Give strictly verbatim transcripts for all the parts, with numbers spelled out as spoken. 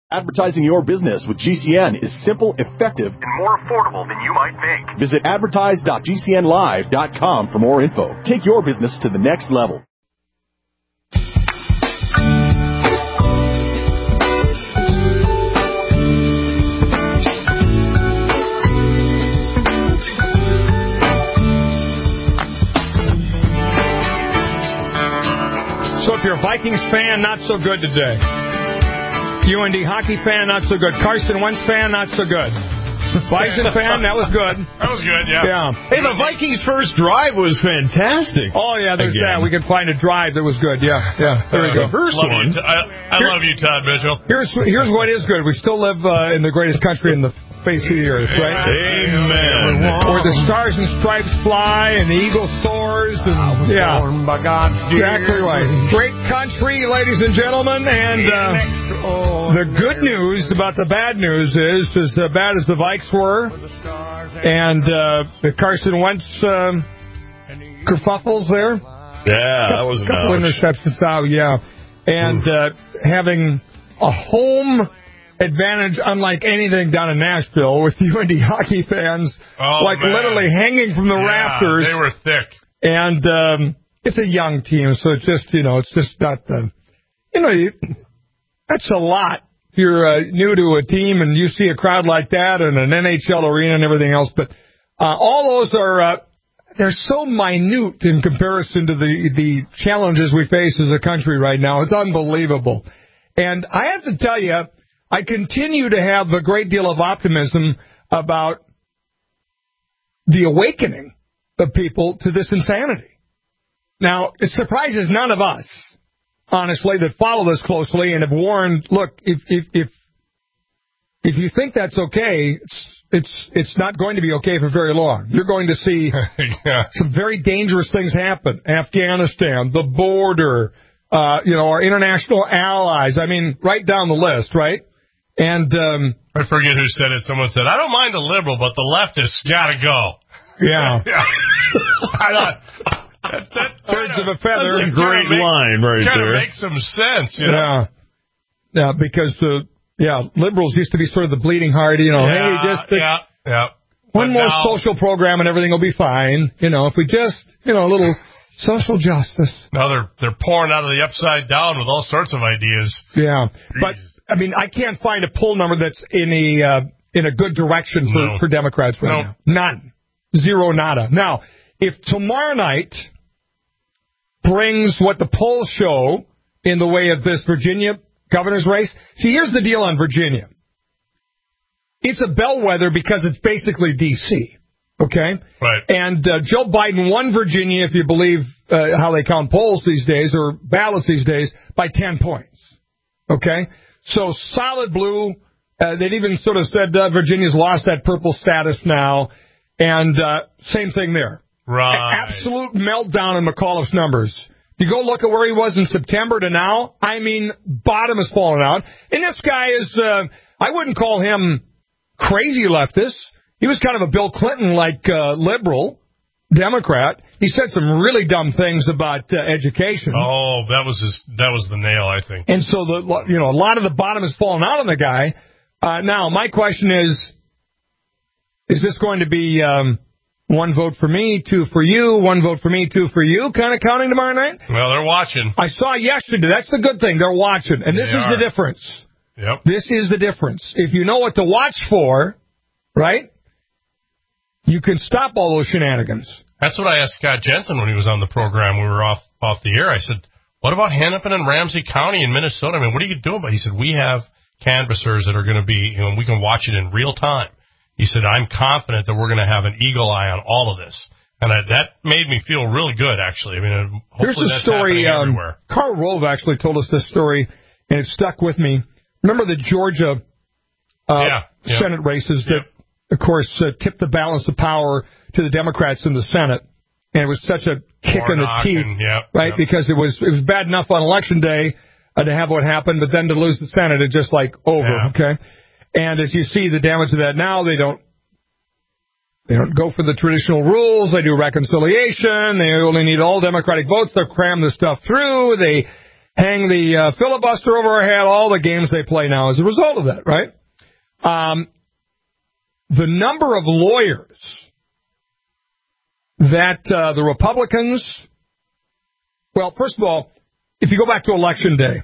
Advertising your business with G C N is simple, effective, and more affordable than you might think. Visit advertise dot g c n live dot com for more info. Take your business to the next level. So if you're a Vikings fan, not so good today. U N D hockey fan, not so good. Carson Wentz fan, not so good. Bison fan, that was good. That was good, yeah. Yeah. Hey, the Vikings' first drive was fantastic. Oh, yeah, there's Again. that. We could find a drive that was good. Yeah, yeah. There we go. First love one. You, I, I Here, love you, Todd Mitchell. Here's here's what is good. We still live uh, in the greatest country in the face of the earth, right? Amen. Where the stars and stripes fly and the eagle soars. And, yeah, exactly right. Great country, ladies and gentlemen. And uh, the good news about the bad news is, as bad as the Vikes were, and uh, the Carson Wentz um, kerfuffles there. Yeah, that was a couple interceptions out, yeah. And uh, having a home advantage unlike anything down in Nashville with U N D hockey fans, oh, like man. literally hanging from the yeah, rafters. They were thick. And um, it's a young team, so it's just, you know, it's just not the, you know, you, that's a lot. If you're uh, new to a team and you see a crowd like that and an N H L arena and everything else, but uh, all those are, uh, they're so minute in comparison to the, the challenges we face as a country right now. It's unbelievable. And I have to tell you, I continue to have a great deal of optimism about the awakening of people to this insanity. Now, it surprises none of us, honestly, that follow this closely and have warned, look, if if if, if you think that's okay, it's it's it's not going to be okay for very long. You're going to see yeah. some very dangerous things happen. Afghanistan, the border, uh, you know, our international allies. I mean, right down the list, right? And um, I forget who said it. Someone said, I don't mind a liberal, but the leftists got to go. Yeah. yeah. I thought, that, that Birds kinda, of a feather. That's a great make, line right kind there. of makes some sense, you know? Yeah. Yeah, because, uh, yeah, liberals used to be sort of the bleeding heart, you know, Yeah, hey, just uh, yeah, yeah. one But more now, social program and everything will be fine. You know, if we just, you know, a little social justice. Now they're, they're pouring out of the upside down with all sorts of ideas. Yeah. But, I mean, I can't find a poll number that's in a, uh, in a good direction for, No. for Democrats right No. now. None. Zero nada. Now, if tomorrow night brings what the polls show in the way of this Virginia governor's race, see, here's the deal on Virginia. It's a bellwether because it's basically D C, okay? Right. And uh, Joe Biden won Virginia, if you believe uh, how they count polls these days, or ballots these days, by ten points, okay? So solid blue. Uh, they'd even sort of said uh, Virginia's lost that purple status now. And uh, same thing there. Right. A- absolute meltdown in McAuliffe's numbers. You go look at where he was in September to now. I mean, bottom has fallen out. And this guy is, uh, I wouldn't call him crazy leftist. He was kind of a Bill Clinton-like uh, liberal Democrat. He said some really dumb things about uh, education. Oh, that was his, that was the nail, I think. And so, the you know, a lot of the bottom has fallen out on the guy. Uh, now, my question is, is this going to be um, one vote for me, two for you, one vote for me, two for you, kind of counting tomorrow night? Well, they're watching. I saw yesterday. That's the good thing. They're watching. And this They is are. the difference. Yep. This is the difference. If you know what to watch for, right, you can stop all those shenanigans. That's what I asked Scott Jensen when he was on the program. We were off off the air. I said, what about Hennepin and Ramsey County in Minnesota? I mean, what are you doing? But he said, we have canvassers that are going to be, you know, we can watch it in real time. He said, I'm confident that we're going to have an eagle eye on all of this. And I, that made me feel really good, actually. I mean, hopefully Here's a that's story. happening Um, everywhere. Carl Rove actually told us this story, and it stuck with me. Remember the Georgia uh, Yeah, yeah. Senate races that, Yep. of course, uh, tipped the balance of power to the Democrats in the Senate, and it was such a kick in the Warnock teeth, and- yep, right? yep. Because it was it was bad enough on Election Day uh, to have what happened, but then to lose the Senate, it's just like over, Yeah. okay? And as you see the damage of that now, they don't They don't go for the traditional rules. They do reconciliation. They only need all Democratic votes. They'll cram this stuff through. They hang the uh, filibuster over our head, all the games they play now as a result of that, right? Um, the number of lawyers that uh, the Republicans, well, first of all, if you go back to Election Day,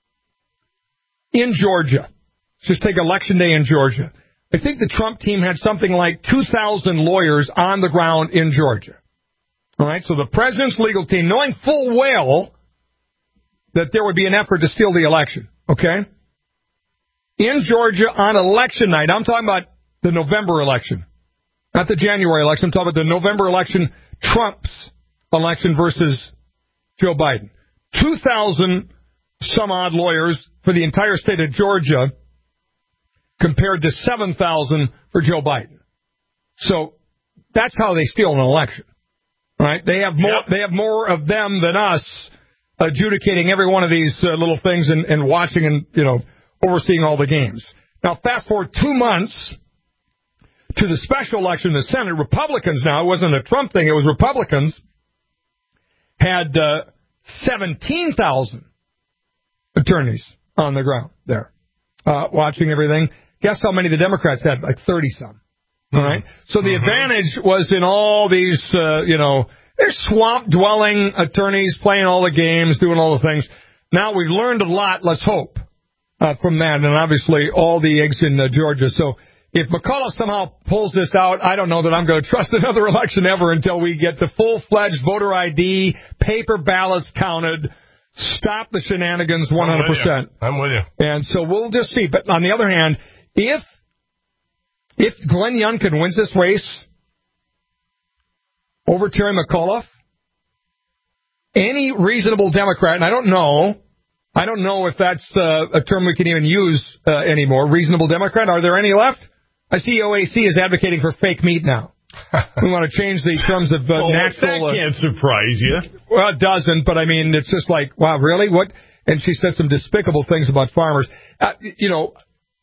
in Georgia, just take Election Day in Georgia, I think the Trump team had something like two thousand lawyers on the ground in Georgia. All right, so the president's legal team, knowing full well that there would be an effort to steal the election, okay? In Georgia on election night, I'm talking about the November election, not the January election. I'm talking about the November election, Trump's election versus Joe Biden. two thousand some odd lawyers for the entire state of Georgia compared to seven thousand for Joe Biden. So that's how they steal an election, right? They have more, yep. they have more of them than us adjudicating every one of these uh, little things and, and watching and, you know, overseeing all the games. Now, fast forward two months to the special election in the Senate. Republicans now, it wasn't a Trump thing, it was Republicans, had uh, seventeen thousand attorneys on the ground there uh, watching everything. Guess how many the Democrats had? Like thirty-some. Mm-hmm. All right? So the mm-hmm. advantage was in all these, uh, you know, they're swamp-dwelling attorneys playing all the games, doing all the things. Now we've learned a lot, let's hope, uh, from that, and obviously all the eggs in uh, Georgia. So if McAuliffe somehow pulls this out, I don't know that I'm going to trust another election ever until we get the full-fledged voter I D, paper ballots counted, stop the shenanigans one hundred percent. I'm with you. I'm with you. And so we'll just see. But on the other hand, if if Glenn Youngkin wins this race over Terry McAuliffe, any reasonable Democrat, and I don't know, I don't know if that's uh, a term we can even use uh, anymore, reasonable Democrat, are there any left? I see O A C is advocating for fake meat now. We want to change the terms of uh, well, natural. That can't uh, surprise you. Well, it doesn't, but I mean, it's just like, wow, really? What? And she said some despicable things about farmers. Uh, you know,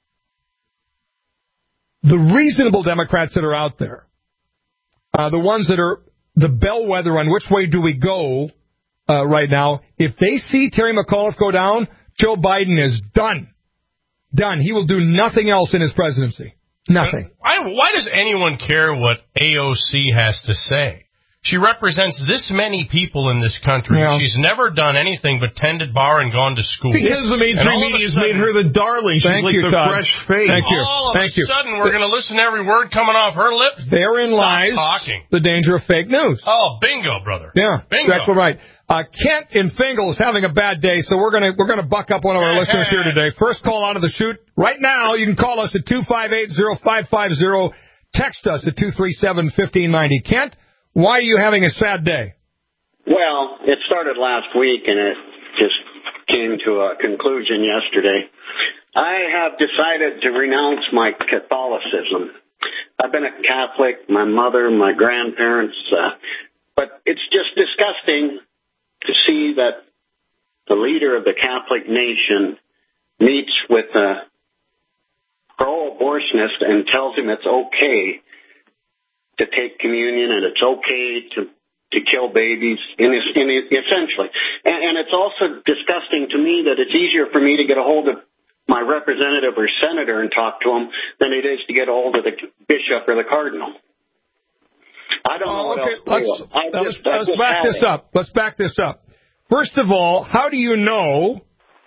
the reasonable Democrats that are out there, uh, the ones that are the bellwether on which way do we go uh, right now, if they see Terry McAuliffe go down, Joe Biden is done. Done. He will do nothing else in his presidency. Nothing. Why, why does anyone care what A O C has to say? She represents this many people in this country. Yeah. She's never done anything but tended bar and gone to school. Because the mainstream media has made her the darling. She's like you, the Todd. fresh face. Thank you. All of Thank a you. sudden, we're going to listen to every word coming off her lips. Therein Stop lies talking. the danger of fake news. Oh, bingo, brother. Yeah, bingo. Exactly right. Uh, Kent in Fingal is having a bad day, so we're gonna we're gonna buck up one of our hey, listeners hey, here today. First call out of the chute right now. You can call us at two five eight zero five five zero. Text us at two three seven, one five nine zero. Kent, why are you having a sad day? Well, it started last week, and it just came to a conclusion yesterday. I have decided to renounce my Catholicism. I've been a Catholic, my mother, my grandparents, uh, but it's just disgusting to see that the leader of the Catholic nation meets with a pro-abortionist and tells him it's okay to take communion and it's okay to to kill babies, in, in, essentially. And, and it's also disgusting to me that it's easier for me to get a hold of my representative or senator and talk to him than it is to get a hold of the bishop or the cardinal. I don't know oh, what okay. else to do. Let's, I let's, just, I let's just back this it. up. Let's back this up. First of all, how do you know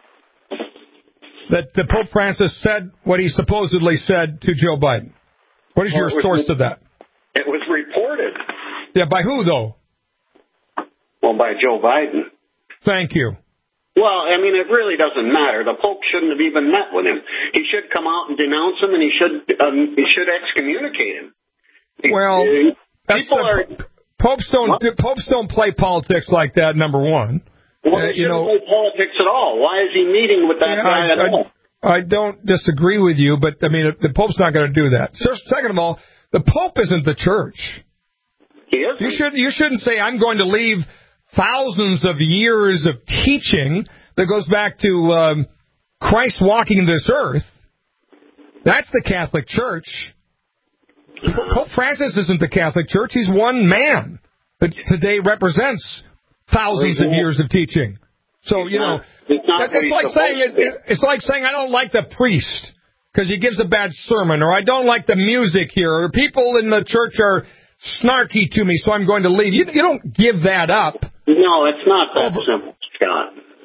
that the Pope Francis said what he supposedly said to Joe Biden? What is well, your source was, to that? It was reported. Yeah, by who, though? Well, by Joe Biden. Thank you. Well, I mean, it really doesn't matter. The Pope shouldn't have even met with him. He should come out and denounce him, and he should um, he should excommunicate him. Well, people the, are popes don't what? popes don't play politics like that. Number one, well, uh, he you know, play politics at all. Why is he meeting with that yeah, guy I, at I, all? I don't disagree with you, but I mean, the Pope's not going to do that. Second of all, the Pope isn't the church. He isn't. You should you shouldn't say I'm going to leave thousands of years of teaching that goes back to um, Christ walking this earth. That's the Catholic Church. Pope Francis isn't the Catholic Church. He's one man that today represents thousands of years of teaching. So, you know, it's, not it's like saying it's, it's like saying I don't like the priest because he gives a bad sermon, or I don't like the music here, or people in the church are snarky to me, so I'm going to leave. You, you don't give that up. No, it's not that Over. simple, Scott.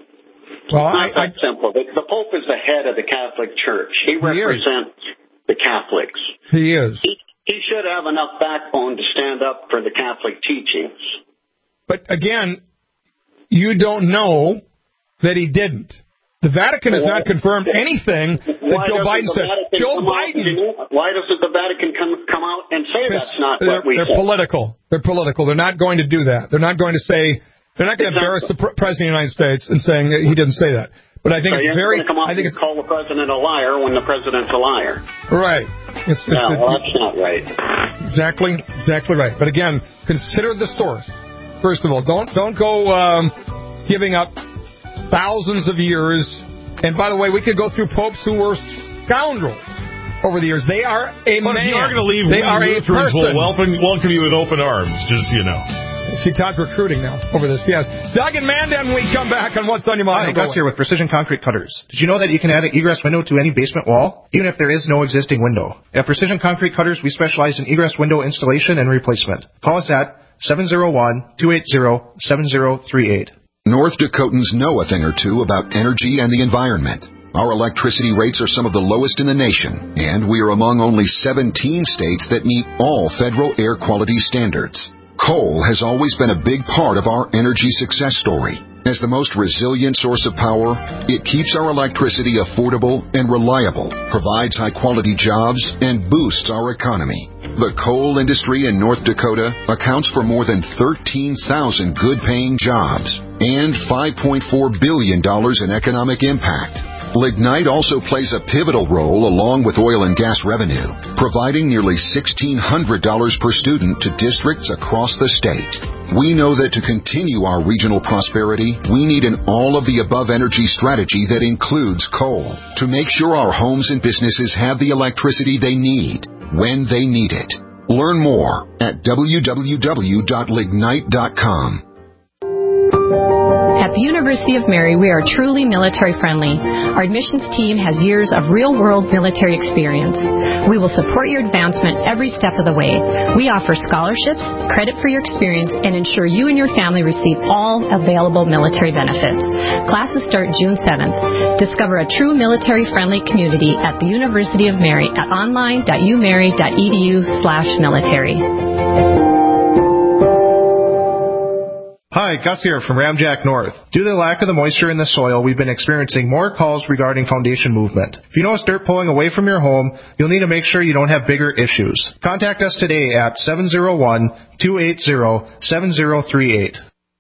Well, it's not I, that I, simple. The, the Pope is the head of the Catholic Church. He, he represents is. the Catholics. He is. He, he should have enough backbone to stand up for the Catholic teachings. But again, you don't know that he didn't. The Vatican has not confirmed anything that Joe Biden said. Joe Biden. Out, why doesn't the Vatican come come out and say that's not what we They're said? political. They're political. They're not going to do that. They're not going to say. They're not going to embarrass the President of the United States and saying that he didn't say that. But I think so it's very. Come out I think and call the president a liar when the president's a liar. Right. It's, it's, no, it's, well, that's not right. Exactly. Exactly right. But again, consider the source. First of all, don't don't go um, giving up thousands of years. And by the way, we could go through popes who were scoundrels over the years. They are a but man. If you are going to leave, they are a person. Will welcome, welcome you with open arms, just so you know. See, Todd's recruiting now over this. Yes. Doug and Mandan, we come back on What's on Your Mind. Hi, Gus here with Precision Concrete Cutters. Did you know that you can add an egress window to any basement wall, even if there is no existing window? At Precision Concrete Cutters, we specialize in egress window installation and replacement. Call us at seven oh one, two eight zero, seven oh three eight. North Dakotans know a thing or two about energy and the environment. Our electricity rates are some of the lowest in the nation, and we are among only seventeen states that meet all federal air quality standards. Coal has always been a big part of our energy success story. As the most resilient source of power, it keeps our electricity affordable and reliable, provides high-quality jobs, and boosts our economy. The coal industry in North Dakota accounts for more than thirteen thousand good-paying jobs and five point four billion dollars in economic impact. Lignite also plays a pivotal role along with oil and gas revenue, providing nearly sixteen hundred dollars per student to districts across the state. We know that to continue our regional prosperity, we need an all-of-the-above energy strategy that includes coal to make sure our homes and businesses have the electricity they need when they need it. Learn more at w w w dot lignite dot com. At the University of Mary, we are truly military-friendly. Our admissions team has years of real-world military experience. We will support your advancement every step of the way. We offer scholarships, credit for your experience, and ensure you and your family receive all available military benefits. Classes start June seventh. Discover a true military-friendly community at the University of Mary at online dot u mary dot e d u slash military. Hi, Gus here from Ramjack North. Due to the lack of the moisture in the soil, we've been experiencing more calls regarding foundation movement. If you notice dirt pulling away from your home, you'll need to make sure you don't have bigger issues. Contact us today at seven oh one, two eight zero, seven oh three eight.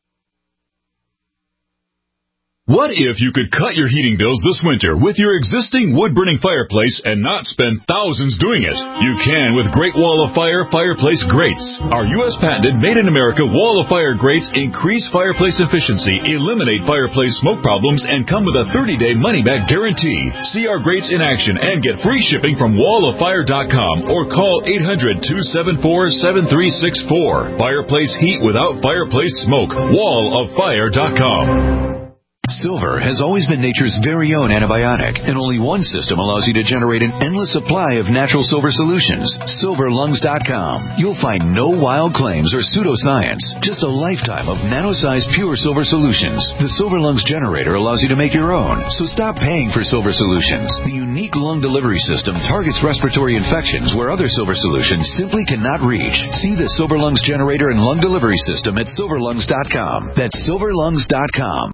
What if you could cut your heating bills this winter with your existing wood-burning fireplace and not spend thousands doing it? You can with Great Wall of Fire Fireplace Grates. Our U S patented made-in-America Wall of Fire grates increase fireplace efficiency, eliminate fireplace smoke problems, and come with a thirty-day money-back guarantee. See our grates in action and get free shipping from wall of fire dot com or call eight hundred, two seven four, seven three six four. Fireplace heat without fireplace smoke. wall of fire dot com. Silver has always been nature's very own antibiotic, and only one system allows you to generate an endless supply of natural silver solutions. silver lungs dot com. You'll find no wild claims or pseudoscience, just a lifetime of nano-sized pure silver solutions. The Silver Lungs generator allows you to make your own, so stop paying for silver solutions. The unique lung delivery system targets respiratory infections where other silver solutions simply cannot reach. See the Silver Lungs generator and lung delivery system at silver lungs dot com. That's silver lungs dot com.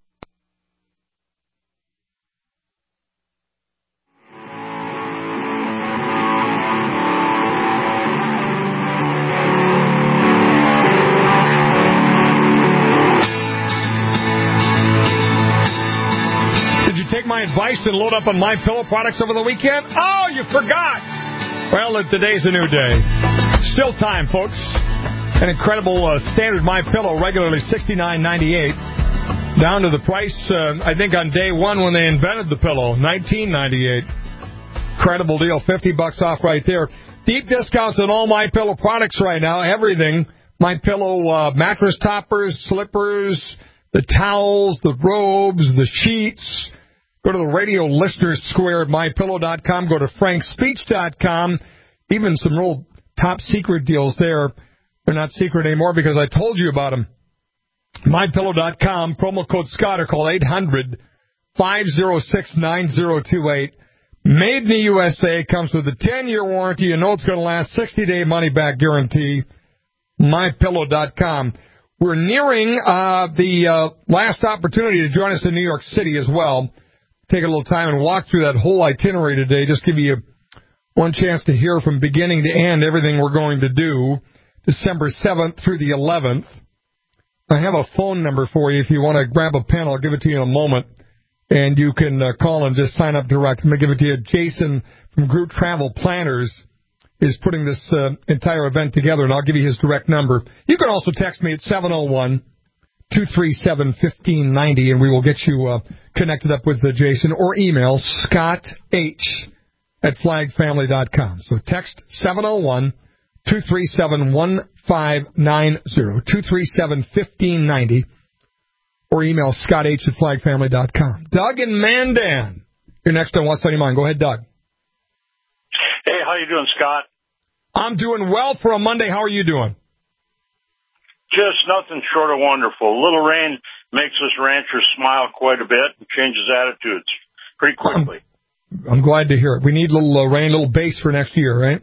My advice and load up on My Pillow products over the weekend? Oh, you forgot! Well, today's a new day. Still time, folks. An incredible uh, standard My Pillow, regularly sixty-nine ninety-eight, down to the price, uh, I think, on day one when they invented the pillow, nineteen ninety-eight. Incredible deal, fifty bucks off right there. Deep discounts on all My Pillow products right now. Everything. My Pillow uh, mattress toppers, slippers, the towels, the robes, the sheets. Go to the Radio Listeners Square at my pillow dot com. Go to frank speech dot com. Even some real top secret deals there. They're not secret anymore because I told you about them. my pillow dot com, promo code Scott, or call eight hundred, five oh six, nine oh two eight. Made in the U S A, comes with a ten-year warranty. You know it's going to last, sixty-day money-back guarantee. my pillow dot com. We're nearing uh, the uh, last opportunity to join us in New York City as well. Take a little time and walk through that whole itinerary today. Just give you one chance to hear from beginning to end everything we're going to do. December seventh through the eleventh. I have a phone number for you. If you want to grab a pen, I'll give it to you in a moment. And you can uh, call and just sign up direct. I'm going to give it to you. Jason from Group Travel Planners is putting this uh, entire event together, and I'll give you his direct number. You can also text me at seven oh one, two three seven, one five nine oh, and we will get you uh, connected up with uh, Jason, or email Scott H at flag family dot com. So text seven oh one, two three seven, one five nine oh, two three seven, one five nine oh, or email Scott H at flag family dot com. Doug and Mandan, you're next on What's on Your Mind. Go ahead, Doug. Hey, how you doing, Scott? I'm doing well for a Monday. How are you doing? Just nothing short of wonderful. A little rain makes us ranchers smile quite a bit and changes attitudes pretty quickly. I'm, I'm glad to hear it. We need a little uh, rain, a little base for next year, right?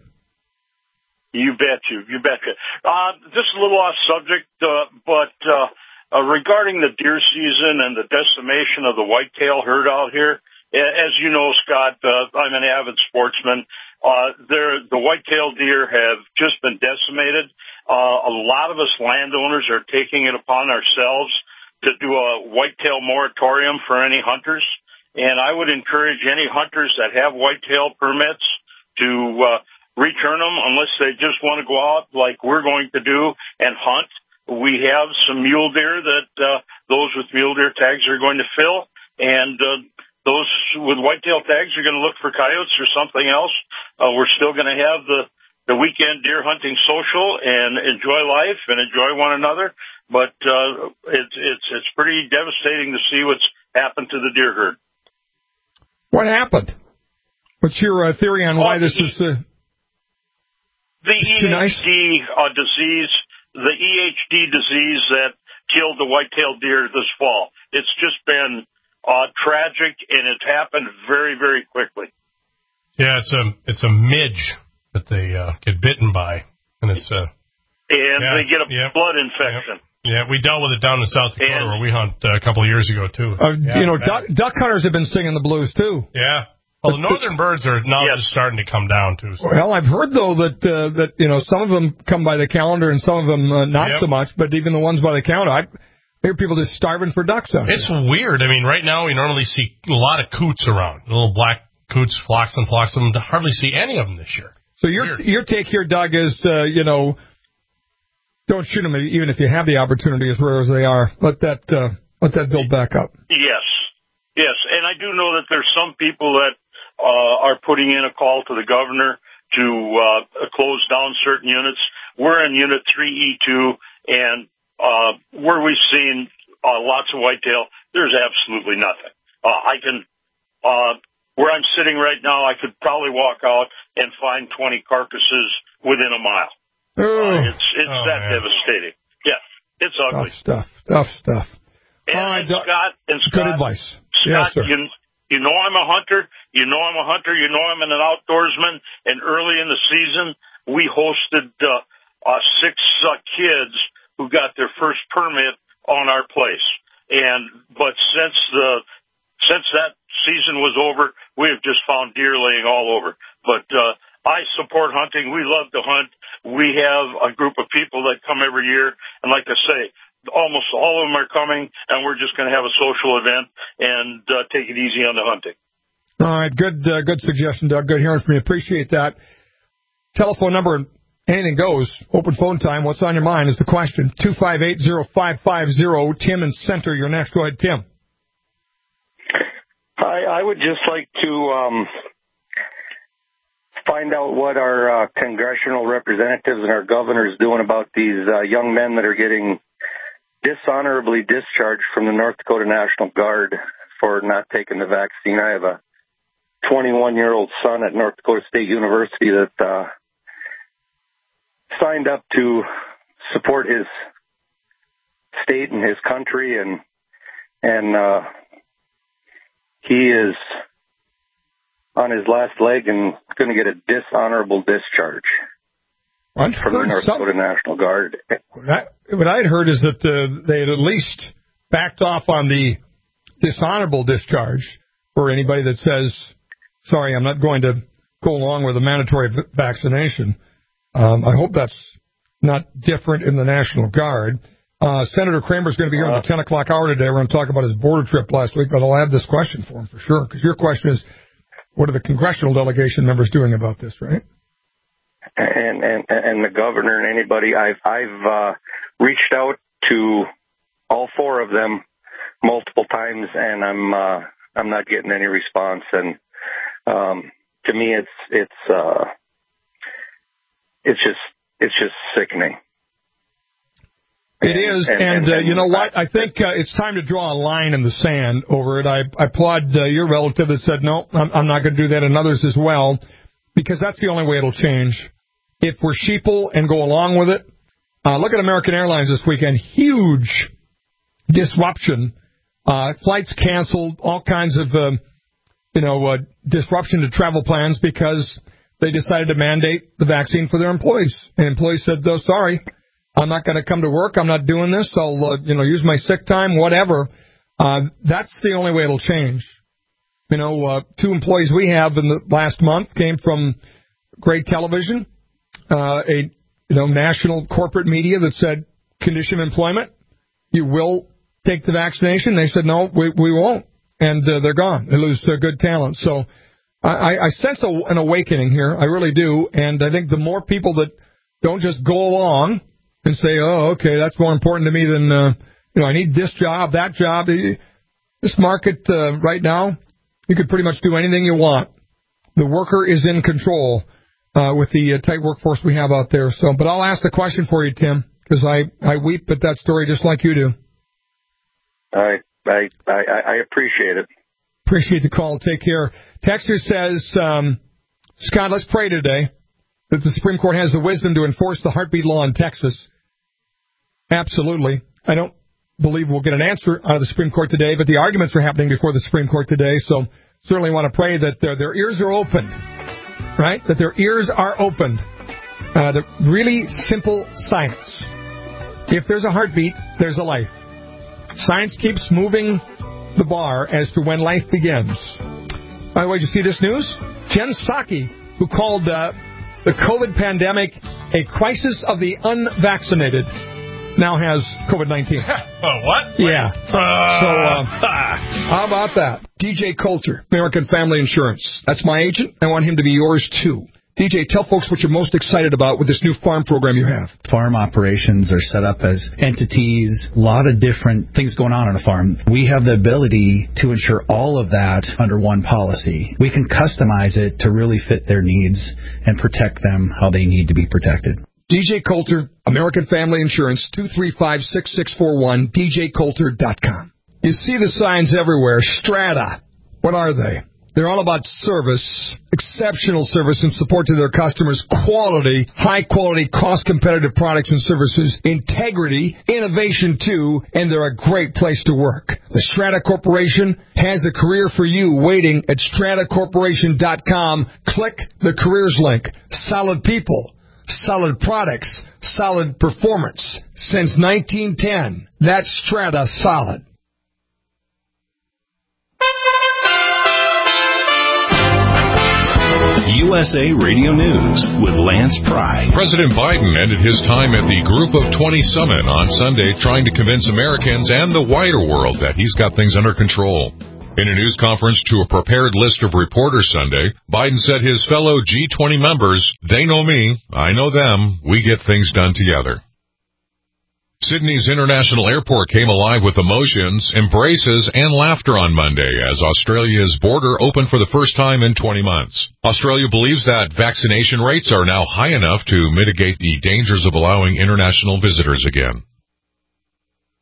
You bet you. You bet you. Uh, just a little off subject, uh, but uh, uh, regarding the deer season and the decimation of the whitetail herd out here, as you know, Scott, uh, I'm an avid sportsman. Uh, there, the whitetail deer have just been decimated. Uh, a lot of us landowners are taking it upon ourselves to do a whitetail moratorium for any hunters. And I would encourage any hunters that have whitetail permits to uh, return them unless they just want to go out like we're going to do and hunt. We have some mule deer that uh, those with mule deer tags are going to fill, and uh, those with whitetail tags are going to look for coyotes or something else. Uh, we're still going to have the, the weekend deer hunting social and enjoy life and enjoy one another. But uh, it's it's it's pretty devastating to see what's happened to the deer herd. What happened? What's your uh, theory on why uh, this is? Uh, the E H D nice? uh, disease, the E H D disease that killed the white-tailed deer this fall. It's just been uh, tragic, and it's happened very, very quickly. Yeah, it's a it's a midge that they uh, get bitten by, and it's a uh, and yeah, they get a yeah, blood infection. Yeah. Yeah, we dealt with it down in South Dakota and, where we hunt uh, a couple of years ago, too. Uh, yeah, you know, duck, duck hunters have been singing the blues, too. Yeah. Well, the northern birds are now yes. just starting to come down, too. So. Well, I've heard, though, that, uh, that you know, some of them come by the calendar and some of them uh, not yep. so much, but even the ones by the counter, I hear people just starving for ducks out It's here. weird. I mean, right now we normally see a lot of coots around, little black coots, flocks and flocks of them. Hardly see any of them this year. So your, your take here, Doug, is, uh, you know, don't shoot them even if you have the opportunity, as rare as they are. Let that uh, let that build back up. Yes, yes, and I do know that there's some people that uh, are putting in a call to the governor to uh, close down certain units. We're in Unit three E two, and uh, where we've seen uh, lots of whitetail, there's absolutely nothing. Uh, I can, uh, where I'm sitting right now, I could probably walk out and find twenty carcasses within a mile. Uh, it's it's oh, that man. devastating. Yeah, it's ugly. Tough stuff. Tough stuff. And, right, and Scott, and Scott, good advice. Scott, yes, sir. You, you know I'm a hunter. You know I'm a hunter. You know I'm an outdoorsman. And early in the season, we hosted uh, uh, six uh, kids who got their first permit on our place. And but since the since that season was over, we have just found deer laying all over. But uh, I support hunting. We love to hunt. We have a group of people that come every year, and like I say, almost all of them are coming, and we're just going to have a social event and uh, take it easy on the hunting. All right, good uh, good suggestion, Doug. Good hearing from you. Appreciate that. Telephone number, anything goes. Open phone time. What's on your mind is the question. two five eight, zero five five zero. Tim in Center, you're next. Go ahead, Tim. Hi, I would just like to um, find out what our uh, congressional representatives and our governors doing about these uh, young men that are getting dishonorably discharged from the North Dakota National Guard for not taking the vaccine. I have a twenty-one-year-old son at North Dakota State University that uh, signed up to support his state and his country, and and uh, he is on his last leg and going to get a dishonorable discharge I've from the North some, Dakota National Guard. What, I, what I'd heard is that uh, they had at least backed off on the dishonorable discharge for anybody that says, sorry, I'm not going to go along with a mandatory v- vaccination. Um, I hope that's not different in the National Guard. Uh, Senator Kramer's going to be here uh, on the ten o'clock hour today. We're going to talk about his border trip last week, but I'll have this question for him for sure, because your question is, what are the congressional delegation members doing about this, right? And and and the governor and anybody, I've I've uh, reached out to all four of them multiple times, and I'm uh, I'm not getting any response. And um, to me, it's it's uh, it's just it's just sickening. It is, and, and, and uh, you know what? I think uh, it's time to draw a line in the sand over it. I, I applaud uh, your relative that said, no, I'm, I'm not going to do that, and others as well, because that's the only way it'll change. If we're sheeple and go along with it, uh, look at American Airlines this weekend. Huge disruption. Uh, flights canceled, all kinds of, um, you know, uh, disruption to travel plans because they decided to mandate the vaccine for their employees. And employees said, oh, sorry. I'm not going to come to work. I'm not doing this. I'll, uh, you know, use my sick time, whatever. Uh, that's the only way it'll change. You know, uh, two employees we have in the last month came from great television, uh, a, you know, national corporate media that said condition of employment, you will take the vaccination. They said, no, we, we won't. And uh, they're gone. They lose their good talent. So I, I sense a, an awakening here. I really do. And I think the more people that don't just go along and say, oh, okay, that's more important to me than, uh, you know, I need this job, that job. This market uh, right now, you could pretty much do anything you want. The worker is in control uh, with the uh, tight workforce we have out there. So, but I'll ask the question for you, Tim, because I, I weep at that story just like you do. I, I, I, I appreciate it. Appreciate the call. Take care. Texter says, um, Scott, let's pray today that the Supreme Court has the wisdom to enforce the heartbeat law in Texas. Absolutely. I don't believe we'll get an answer out of the Supreme Court today, but the arguments are happening before the Supreme Court today, so certainly want to pray that their, their ears are opened, right? That their ears are opened uh, to really simple science. If there's a heartbeat, there's a life. Science keeps moving the bar as to when life begins. By the way, did you see this news? Jen Psaki, who called uh, the COVID pandemic a crisis of the unvaccinated, now has COVID nineteen. Oh, what? Yeah. Uh, so, uh, how about that? D J Coulter, American Family Insurance. That's my agent. I want him to be yours, too. D J, tell folks what you're most excited about with this new farm program you have. Farm operations are set up as entities, a lot of different things going on on a farm. We have the ability to ensure all of that under one policy. We can customize it to really fit their needs and protect them how they need to be protected. D J Coulter, American Family Insurance, two three five, six six four one, d j coulter dot com. You see the signs everywhere. Strata. What are they? They're all about service, exceptional service and support to their customers, quality, high-quality, cost-competitive products and services, integrity, innovation, too, and they're a great place to work. The Strata Corporation has a career for you waiting at strata corporation dot com. Click the careers link. Solid people, solid products, solid performance. Since nineteen ten, that's Strata Solid. U S A Radio News with Lance Pry. President Biden ended his time at the Group of twenty Summit on Sunday trying to convince Americans and the wider world that he's got things under control. In a news conference to a prepared list of reporters Sunday, Biden said his fellow G twenty members, they know me, I know them, we get things done together. Sydney's International Airport came alive with emotions, embraces, and laughter on Monday as Australia's border opened for the first time in twenty months. Australia believes that vaccination rates are now high enough to mitigate the dangers of allowing international visitors again.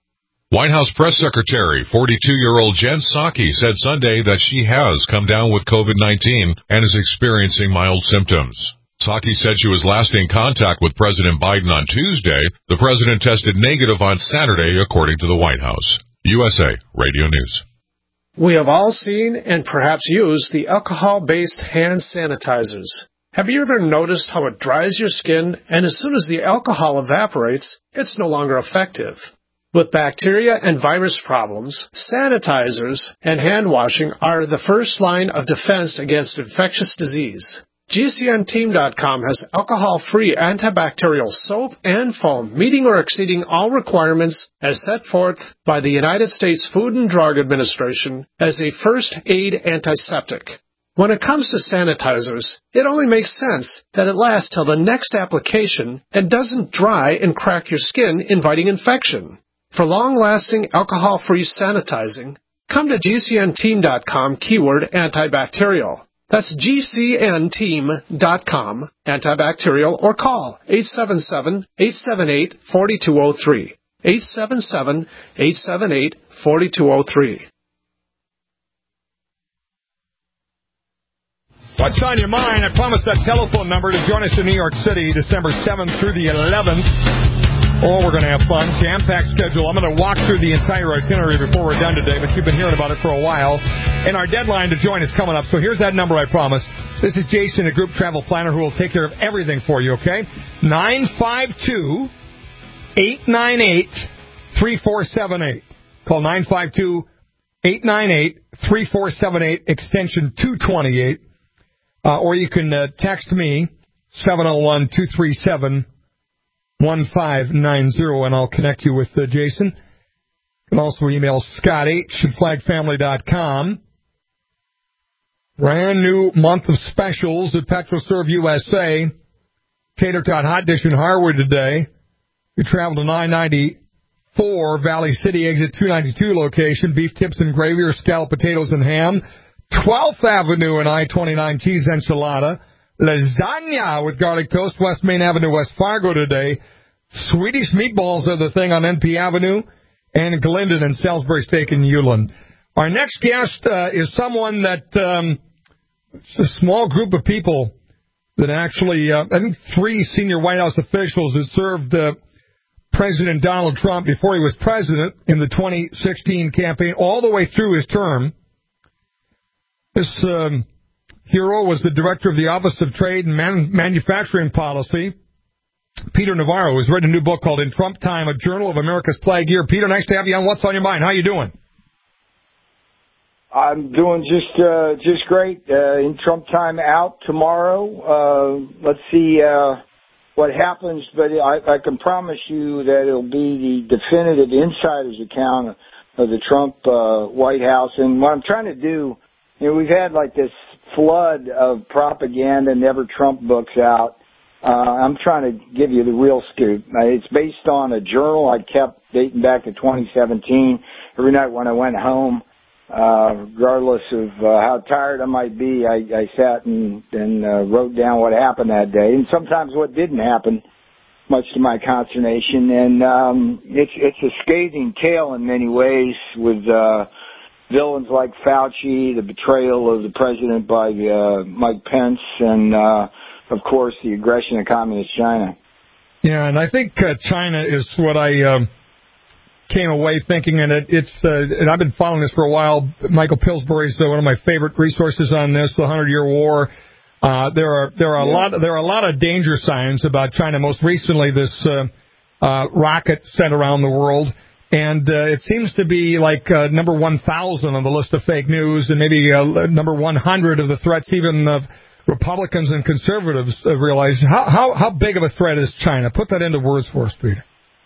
White House Press Secretary, forty-two-year-old Jen Psaki, said Sunday that she has come down with COVID nineteen and is experiencing mild symptoms. Psaki said she was last in contact with President Biden on Tuesday. The president tested negative on Saturday, according to the White House. U S A Radio News. We have all seen and perhaps used the alcohol-based hand sanitizers. Have you ever noticed how it dries your skin, and as soon as the alcohol evaporates, it's no longer effective? With bacteria and virus problems, sanitizers and hand washing are the first line of defense against infectious disease. G C N team dot com has alcohol-free antibacterial soap and foam, meeting or exceeding all requirements as set forth by the United States Food and Drug Administration as a first aid antiseptic. When it comes to sanitizers, it only makes sense that it lasts till the next application and doesn't dry and crack your skin, inviting infection. For long-lasting alcohol-free sanitizing, come to G C N team dot com keyword antibacterial. That's G C N team dot com, antibacterial, or call eight seven seven, eight seven eight, four two zero three. eight seven seven, eight seven eight, four two zero three. What's on your mind? I promised that telephone number to join us in New York City, December seventh through the eleventh. Oh, we're going to have fun. Jam-packed schedule. I'm going to walk through the entire itinerary before we're done today, but you've been hearing about it for a while. And our deadline to join is coming up. So here's that number I promised. This is Jason, a group travel planner who will take care of everything for you, okay? nine five two, eight nine eight, three four seven eight. Call nine five two, eight nine eight, three four seven eight, extension two twenty-eight. Uh, or you can uh, text me, seven oh one, two three seven, one five nine zero, and I'll connect you with uh, Jason. You can also email Scott H at flag family dot com. Brand new month of specials at PetroServe U S A. Tater Tot Hot Dish in Harwood today. You travel to nine ninety-four Valley City exit two ninety-two location. Beef tips and gravy or scalloped potatoes and ham. twelfth Avenue and I twenty-nine cheese enchilada. Lasagna with garlic toast, West Main Avenue, West Fargo today. Swedish meatballs are the thing on N P Avenue. And Glendon and Salisbury Steak in Ulan. Our next guest uh, is someone that, um, it's a small group of people that actually, uh, I think three senior White House officials that served uh, President Donald Trump before he was president in the twenty sixteen campaign, all the way through his term. This um, hero was the director of the Office of Trade and Man- Manufacturing Policy, Peter Navarro, who's written a new book called In Trump Time, A Journal of America's Plague Year. Peter, nice to have you on What's on Your Mind. How you doing? I'm doing just uh, just great. Uh, in Trump Time out tomorrow. Uh, let's see uh, what happens, but I, I can promise you that it'll be the definitive insider's account of the Trump uh, White House. And what I'm trying to do, you know, we've had like this flood of propaganda, never Trump books out. Uh, I'm trying to give you the real scoop. Uh, it's based on a journal I kept dating back to twenty seventeen. Every night when I went home, uh, regardless of uh, how tired I might be, I, I sat and, and uh, wrote down what happened that day, and sometimes what didn't happen, much to my consternation. And um, it's it's a scathing tale in many ways, with uh, villains like Fauci, the betrayal of the president by uh, Mike Pence, and uh, of course the aggression of communist China. Yeah, and I think uh, China is what I um, came away thinking, and it, it's uh, and I've been following this for a while. Michael Pillsbury's uh, one of my favorite resources on this, the Hundred-Year War. Uh, there are there are a lot there are a lot of danger signs about China. Most recently, this uh, uh, rocket sent around the world. And uh, it seems to be like uh, number one thousand on the list of fake news, and maybe uh, number one hundred of the threats even of Republicans and conservatives uh, realize. How, how how big of a threat is China? Put that into words for us, Peter.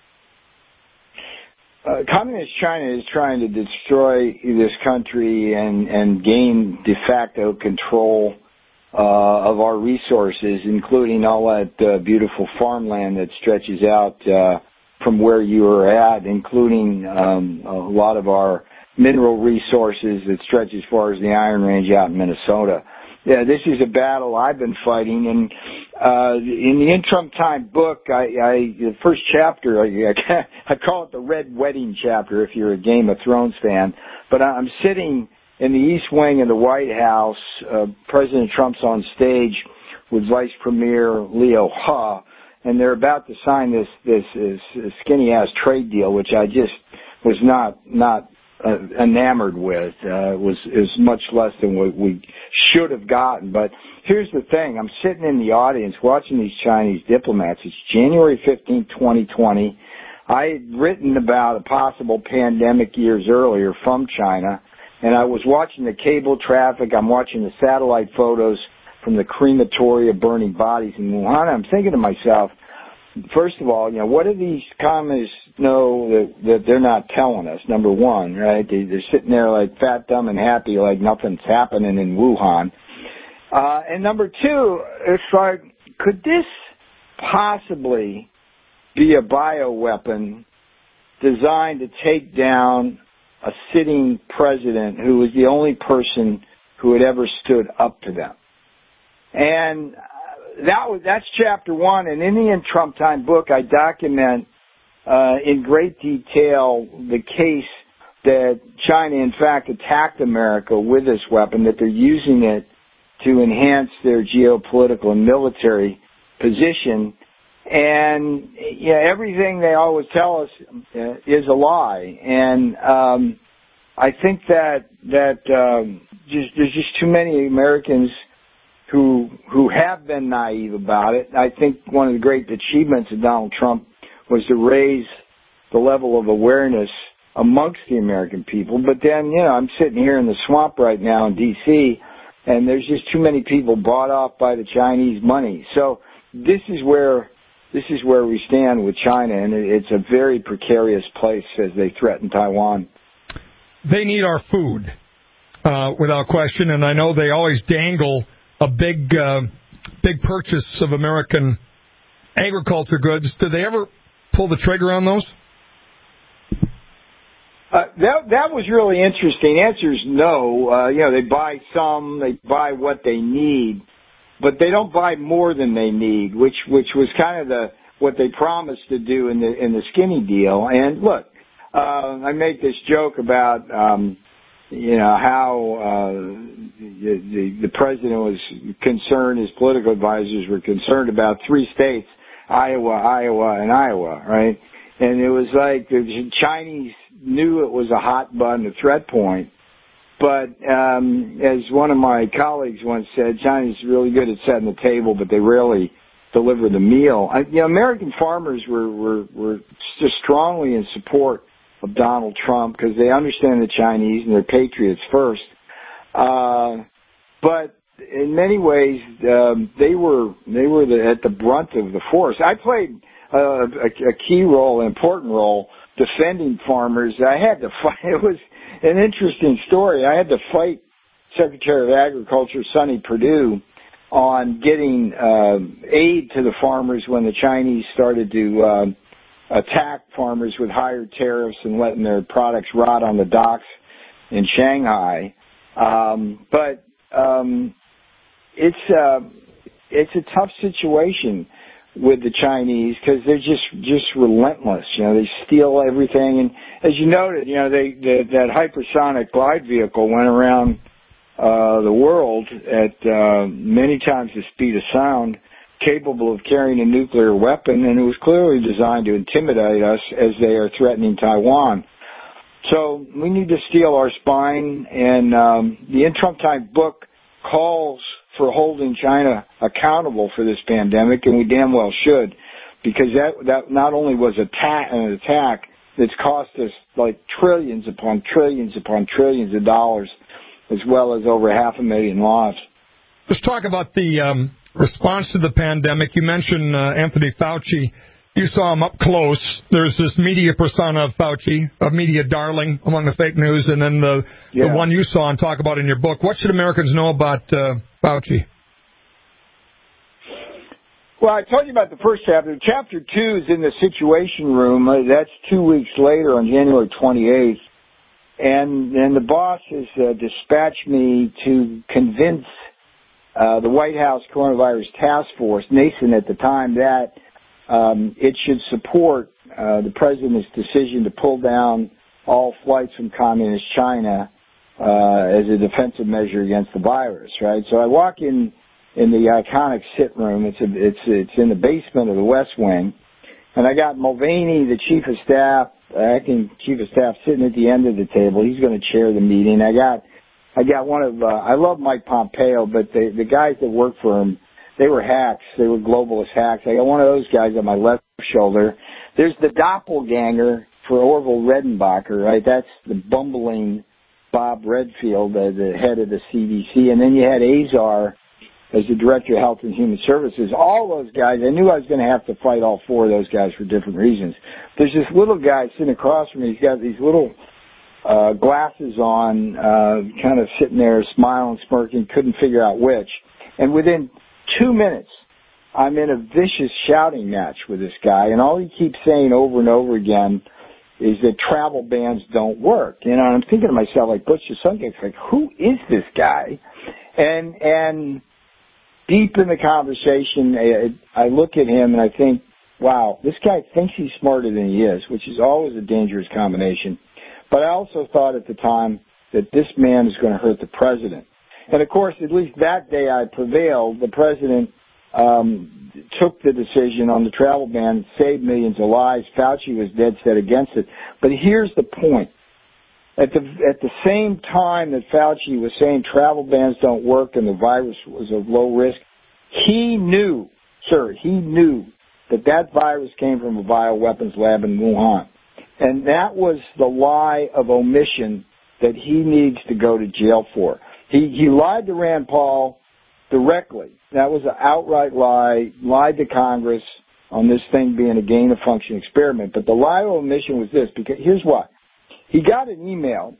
Uh, communist China is trying to destroy this country and, and gain de facto control uh, of our resources, including all that uh, beautiful farmland that stretches out uh, from where you are at, including um, a lot of our mineral resources that stretch as far as the Iron Range out in Minnesota. Yeah, this is a battle I've been fighting, and uh, in the In Trump Time book, I, I the first chapter, I, I call it the Red Wedding chapter if you're a Game of Thrones fan. But I'm sitting in the East Wing of the White House. Uh, President Trump's on stage with Vice Premier Leo Ha, and they're about to sign this this, this skinny ass trade deal, which I just was not not uh, enamored with. Uh, it was is much less than what we should have gotten. But here's the thing: I'm sitting in the audience watching these Chinese diplomats. It's January fifteenth, twenty twenty. I had written about a possible pandemic years earlier from China, and I was watching the cable traffic. I'm watching the satellite photos from the crematoria burning bodies in Wuhan. I'm thinking to myself, first of all, you know, what do these communists know that, that they're not telling us? Number one, right? They, they're sitting there like fat, dumb, and happy, like nothing's happening in Wuhan. Uh, and number two, it's like, could this possibly be a bioweapon designed to take down a sitting president who was the only person who had ever stood up to them? And that was that's chapter one. And in the In Trump Time book, I document uh, in great detail the case that China, in fact, attacked America with this weapon, that they're using it to enhance their geopolitical and military position. And yeah, everything they always tell us uh, is a lie. And um, I think that that um, just, there's just too many Americans who who have been naive about it. I think one of the great achievements of Donald Trump was to raise the level of awareness amongst the American people. But then, you know, I'm sitting here in the swamp right now in D C, and there's just too many people bought off by the Chinese money. So this is where this is where we stand with China, and it's a very precarious place as they threaten Taiwan. They need our food, uh, without question, and I know they always dangle a big, uh, big purchase of American agriculture goods. Do they ever pull the trigger on those? Uh, that that was really interesting. Answer is no. Uh, you know, they buy some, they buy what they need, but they don't buy more than they need, which which was kind of the what they promised to do in the in the skinny deal. And look, uh, I make this joke about um, you know how uh, the, the president was concerned, his political advisors were concerned about three states: Iowa, Iowa, and Iowa, right? And it was like the Chinese knew it was a hot button, a threat point. But um, as one of my colleagues once said, China's really good at setting the table, but they rarely deliver the meal. I, you know, American farmers were, were, were just strongly in support of Donald Trump because they understand the Chinese and they're patriots first. Uh, but in many ways, um, they were they were the, at the brunt of the force. I played uh, a, a key role, an important role, defending farmers. I had to fight. It was an interesting story. I had to fight Secretary of Agriculture Sonny Perdue on getting uh, aid to the farmers when the Chinese started to uh, attack farmers with higher tariffs and letting their products rot on the docks in Shanghai. Um, but um, it's uh, it's a tough situation with the Chinese because they're just just relentless. You know, they steal everything, and as you noted, you know, they, they that hypersonic glide vehicle went around uh, the world at uh, many times the speed of sound, capable of carrying a nuclear weapon, and it was clearly designed to intimidate us as they are threatening Taiwan. So we need to steel our spine, and um, the In Trump Time book calls for holding China accountable for this pandemic, and we damn well should, because that that not only was attack, an attack that's cost us like trillions upon trillions upon trillions of dollars, as well as over half a million lives. Let's talk about the um, response to the pandemic. You mentioned uh, Anthony Fauci. You saw him up close. There's this media persona of Fauci, a media darling among the fake news, and then the, yeah. the one you saw and talk about in your book. What should Americans know about uh, Fauci? Well, I told you about the first chapter. Chapter two is in the Situation Room. Uh, that's two weeks later on January twenty-eighth. And, and the boss has uh, dispatched me to convince uh, the White House Coronavirus Task Force, nascent at the time, that um, it should support uh, the president's decision to pull down all flights from communist China uh, as a defensive measure against the virus, right? So I walk in in the iconic sit room. It's a, it's it's in the basement of the West Wing, and I got Mulvaney, the chief of staff, acting chief of staff, sitting at the end of the table. He's going to chair the meeting. I got I got one of uh, I love Mike Pompeo, but the the guys that work for him, they were hacks. They were globalist hacks. I got one of those guys on my left shoulder. There's the doppelganger for Orville Redenbacher, right? That's the bumbling Bob Redfield, uh, the head of the C D C, and then you had Azar as the Director of Health and Human Services. All those guys, I knew I was going to have to fight all four of those guys for different reasons. There's this little guy sitting across from me. He's got these little uh, glasses on, uh, kind of sitting there smiling, smirking, couldn't figure out which. And within two minutes, I'm in a vicious shouting match with this guy, and all he keeps saying over and over again is that travel bans don't work. You know, and I'm thinking to myself, like, Butch Sunkix, like, who is this guy? And, and deep in the conversation, I, I look at him and I think, wow, this guy thinks he's smarter than he is, which is always a dangerous combination. But I also thought at the time that this man is going to hurt the president. And of course, at least that day I prevailed. The president um, took the decision on the travel ban, saved millions of lives. Fauci was dead set against it. But here's the point. At the at the same time that Fauci was saying travel bans don't work and the virus was of low risk, he knew, sir, he knew that that virus came from a bioweapons lab in Wuhan. And that was the lie of omission that he needs to go to jail for. He, he lied to Rand Paul directly. That was an outright lie, lied to Congress on this thing being a gain-of-function experiment. But the lie of omission was this, because here's why. He got an email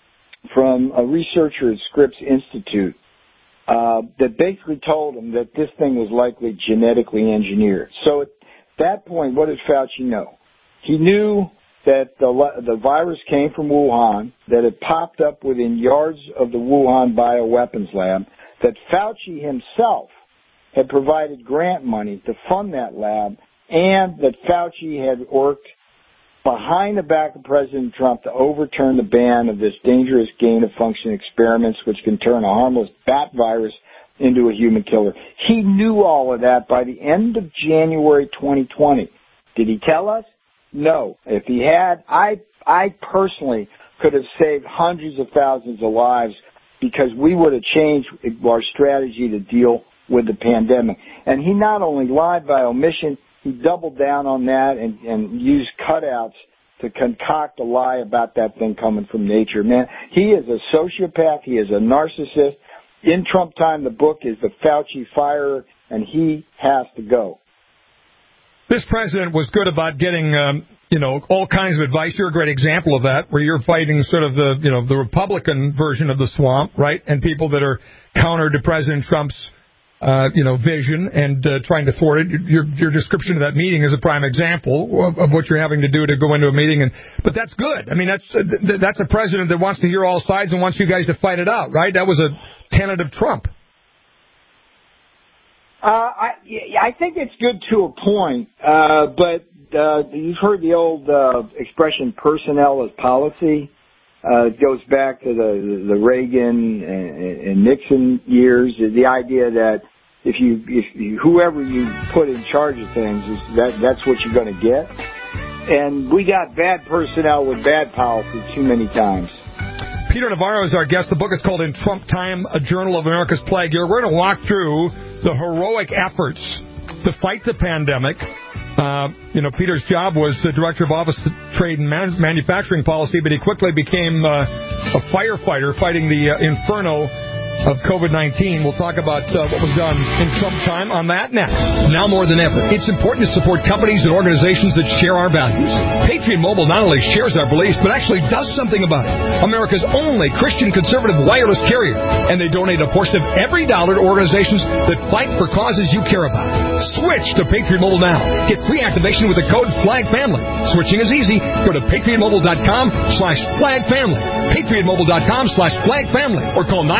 from a researcher at Scripps Institute uh, that basically told him that this thing was likely genetically engineered. So at that point, what did Fauci know? He knew that the the virus came from Wuhan, that it popped up within yards of the Wuhan bioweapons lab, that Fauci himself had provided grant money to fund that lab, and that Fauci had worked behind the back of President Trump to overturn the ban of this dangerous gain-of-function experiments, which can turn a harmless bat virus into a human killer. He knew all of that by the end of January twenty twenty. Did he tell us? No. If he had, I I personally could have saved hundreds of thousands of lives because we would have changed our strategy to deal with the pandemic. And he not only lied by omission, he doubled down on that and, and used cutouts to concoct a lie about that thing coming from nature. Man, he is a sociopath. He is a narcissist. In Trump Time, the book is The Fauci Firer, and he has to go. This president was good about getting, um, you know, all kinds of advice. You're a great example of that, where you're fighting sort of the, you know, the Republican version of the swamp, right? And people that are counter to President Trump's, uh, you know, vision and uh, trying to thwart it. Your your description of that meeting is a prime example of, of what you're having to do to go into a meeting. And but that's good. I mean, that's uh, th- that's a president that wants to hear all sides and wants you guys to fight it out, right? That was a tenet of Trump. Uh, I, I think it's good to a point, uh, but uh, you've heard the old uh, expression "personnel is policy." Uh, it goes back to the the Reagan and, and Nixon years. The idea that if you if you, whoever you put in charge of things is that that's what you're going to get. And we got bad personnel with bad policy too many times. Peter Navarro is our guest. The book is called In Trump Time, A Journal of America's Plague Year. We're going to walk through the heroic efforts to fight the pandemic. Uh, you know, Peter's job was the Director of Office Trade and Man- Manufacturing Policy, but he quickly became uh, a firefighter fighting the uh, inferno of COVID nineteen. We'll talk about uh, what was done in Trump time on that next. Now more than ever, it's important to support companies and organizations that share our values. Patriot Mobile not only shares our beliefs, but actually does something about it. America's only Christian conservative wireless carrier. And they donate a portion of every dollar to organizations that fight for causes you care about. Switch to Patriot Mobile now. Get free activation with the code FLAGFAMILY. Switching is easy. Go to patriotmobile.com slash FLAGFAMILY. patriotmobile.com slash FLAGFAMILY. Or call nine seven two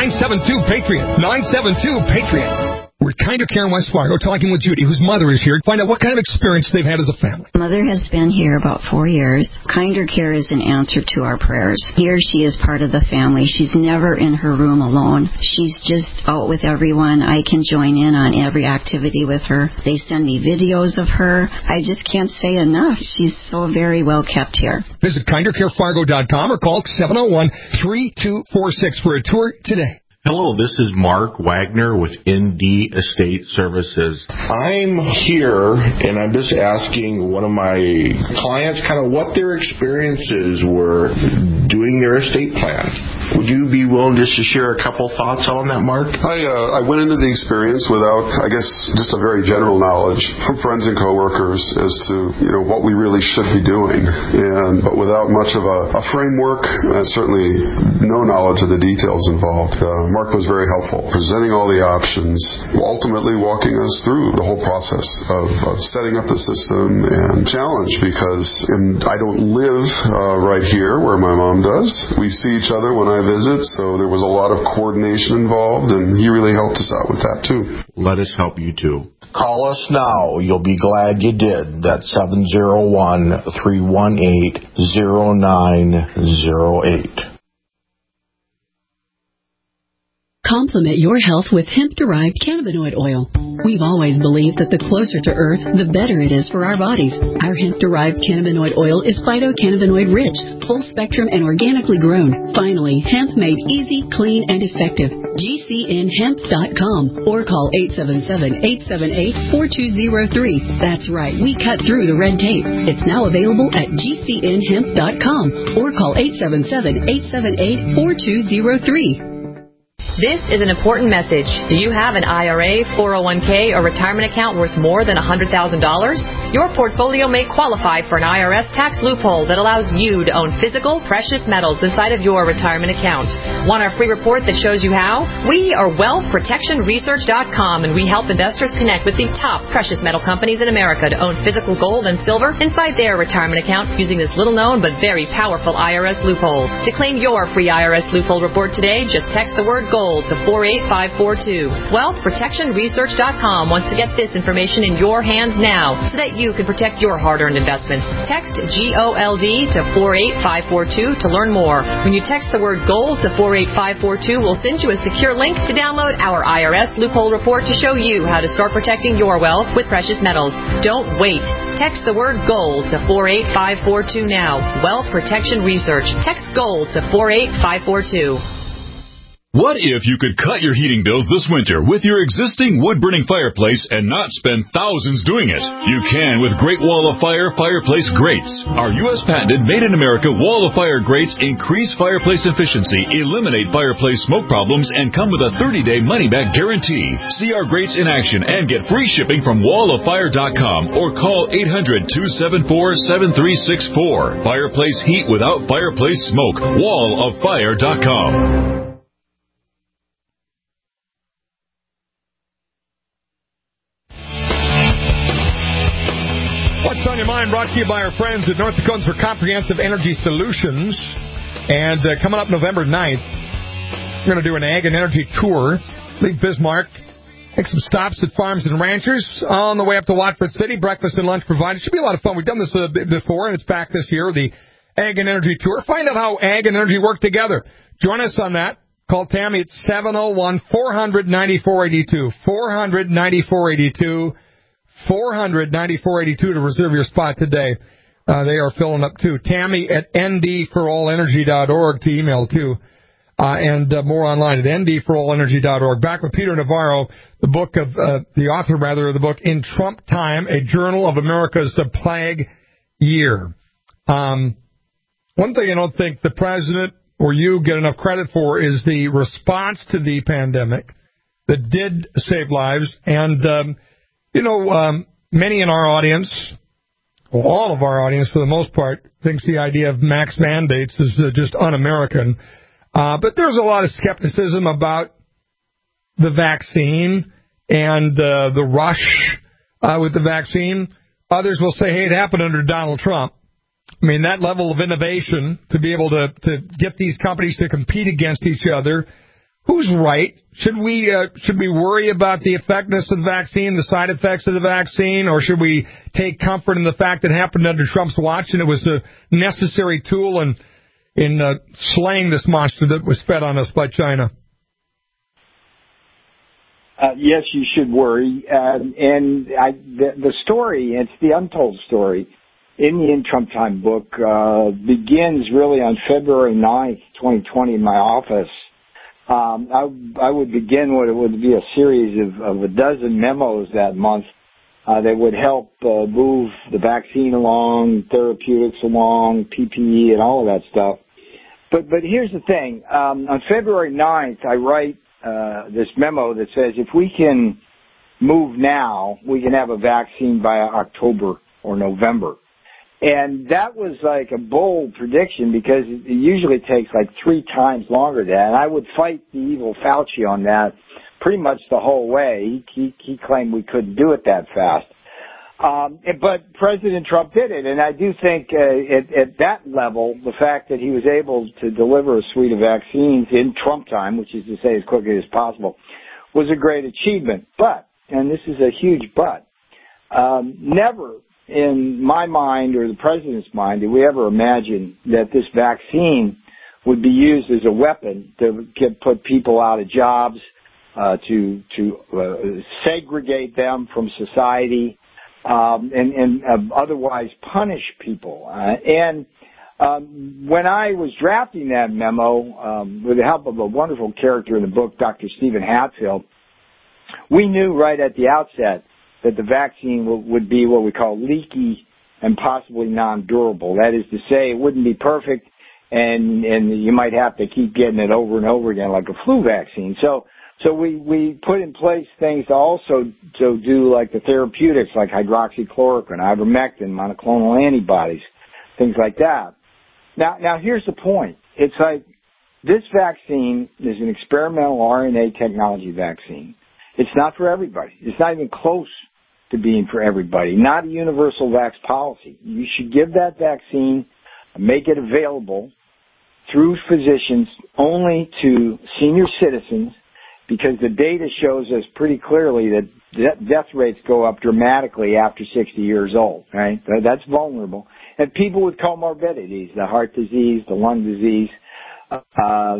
two, PATRIOT. nine seven two, PATRIOT. We're Kinder Care in West Fargo talking with Judy, whose mother is here, to find out what kind of experience they've had as a family. Mother has been here about four years. Kinder Care is an answer to our prayers. Here she is part of the family. She's never in her room alone. She's just out with everyone. I can join in on every activity with her. They send me videos of her. I just can't say enough. She's so very well kept here. Visit kinder care fargo dot com or call seven oh one, three two four six for a tour today. Hello, this is Mark Wagner with N D Estate Services. I'm here, and I'm just asking one of my clients kind of what their experiences were doing their estate plan. Would you be willing just to share a couple thoughts on that, Mark? I uh, I went into the experience without, I guess, just a very general knowledge from friends and coworkers as to, you know, what we really should be doing, and but without much of a, a framework, and certainly no knowledge of the details involved. Uh, Mark was very helpful, presenting all the options, ultimately walking us through the whole process of, of setting up the system and challenge, because and I don't live uh, right here where my mom does. We see each other when I visit, so there was a lot of coordination involved, and he really helped us out with that too. Let us help you too. Call us now. You'll be glad you did. That's seven oh one, three one eight, oh nine oh eight. Complement your health with hemp-derived cannabinoid oil. We've always believed that the closer to Earth, the better it is for our bodies. Our hemp-derived cannabinoid oil is phytocannabinoid-rich, full-spectrum, and organically grown. Finally, hemp made easy, clean, and effective. G C N hemp dot com or call eight seven seven, eight seven eight, four two zero three. That's right, we cut through the red tape. It's now available at G C N hemp dot com or call eight seven seven, eight seven eight, four two zero three. This is an important message. Do you have an I R A, four oh one k, or retirement account worth more than one hundred thousand dollars? Your portfolio may qualify for an I R S tax loophole that allows you to own physical, precious metals inside of your retirement account. Want our free report that shows you how? We are wealth protection research dot com, and we help investors connect with the top precious metal companies in America to own physical gold and silver inside their retirement account using this little-known but very powerful I R S loophole. To claim your free I R S loophole report today, just text the word gold to four eight five four two. wealth protection research dot com wants to get this information in your hands now so that you can protect your hard-earned investments. Text G O L D to four eight five four two to learn more. When you text the word GOLD to four eight five four two, we'll send you a secure link to download our I R S loophole report to show you how to start protecting your wealth with precious metals. Don't wait. Text the word GOLD to four eight five four two now. Wealth Protection Research. Text GOLD to four eight five four two. What if you could cut your heating bills this winter with your existing wood-burning fireplace and not spend thousands doing it? You can with Great Wall of Fire Fireplace Grates. Our U S patented made-in-America Wall of Fire grates increase fireplace efficiency, eliminate fireplace smoke problems, and come with a thirty-day money-back guarantee. See our grates in action and get free shipping from wall of fire dot com or call eight hundred, two seven four, seven three six four. Fireplace heat without fireplace smoke. wall of fire dot com. What's on your mind? Brought to you by our friends at North Dakotans for Comprehensive Energy Solutions. And uh, coming up November ninth, we're going to do an ag and energy tour. Leave Bismarck. Make some stops at farms and ranchers on the way up to Watford City. Breakfast and lunch provided. Should be a lot of fun. We've done this uh, before, and it's back this year, the Ag and Energy Tour. Find out how ag and energy work together. Join us on that. Call Tammy at seven oh one, four hundred, ninety-four eighty-two. four hundred, ninety-four eighty-two. four hundred, ninety-four eighty-two to reserve your spot today. Uh, they are filling up, too. Tammy at N D for all energy dot org to email, too. Uh, and uh, more online at N D for all energy dot org. Back with Peter Navarro, the book of, uh, the author, rather, of the book, In Trump Time, A Journal of America's Plague Year. Um, one thing I don't think the president or you get enough credit for is the response to the pandemic that did save lives. And, um, you know, um, many in our audience, well, all of our audience for the most part, thinks the idea of max mandates is uh, just un-American. Uh, but there's a lot of skepticism about the vaccine and uh, the rush uh, with the vaccine. Others will say, hey, it happened under Donald Trump. I mean, that level of innovation to be able to, to get these companies to compete against each other who's right? Should we uh, should we worry about the effectiveness of the vaccine, the side effects of the vaccine, or should we take comfort in the fact that it happened under Trump's watch and it was a necessary tool in in uh, slaying this monster that was fed on us by China? Uh, yes, you should worry. Uh, and I, the, the story, it's the untold story, in the In Trump Time book, uh, begins really on February ninth, twenty twenty in my office. Um, I, I would begin what it would be a series of, of a dozen memos that month uh, that would help uh, move the vaccine along, therapeutics along, P P E and all of that stuff. But, but here's the thing. Um, on February ninth, I write Uh, this memo that says if we can move now, we can have a vaccine by October or November. And that was like a bold prediction because it usually takes like three times longer than that. And I would fight the evil Fauci on that pretty much the whole way. He, he, he claimed we couldn't do it that fast. Um, but President Trump did it, and I do think uh, at, at that level, the fact that he was able to deliver a suite of vaccines in Trump time, which is to say as quickly as possible, was a great achievement. But, and this is a huge but, um, never in my mind or the President's mind did we ever imagine that this vaccine would be used as a weapon to get, put people out of jobs, uh, to, to uh, segregate them from society, Um, and, and uh, otherwise punish people. Uh, and um, when I was drafting that memo, um, with the help of a wonderful character in the book, Doctor Stephen Hatfield, we knew right at the outset that the vaccine w- would be what we call leaky and possibly non-durable. That is to say, it wouldn't be perfect, and and you might have to keep getting it over and over again like a flu vaccine. So So we, we put in place things to also to do like the therapeutics like hydroxychloroquine, ivermectin, monoclonal antibodies, things like that. Now, now here's the point. It's like this vaccine is an experimental R N A technology vaccine. It's not for everybody. It's not even close to being for everybody. Not a universal vax policy. You should give that vaccine, make it available through physicians only to senior citizens, because the data shows us pretty clearly that death rates go up dramatically after sixty years old, right? That's vulnerable. And people with comorbidities, the heart disease, the lung disease, uh,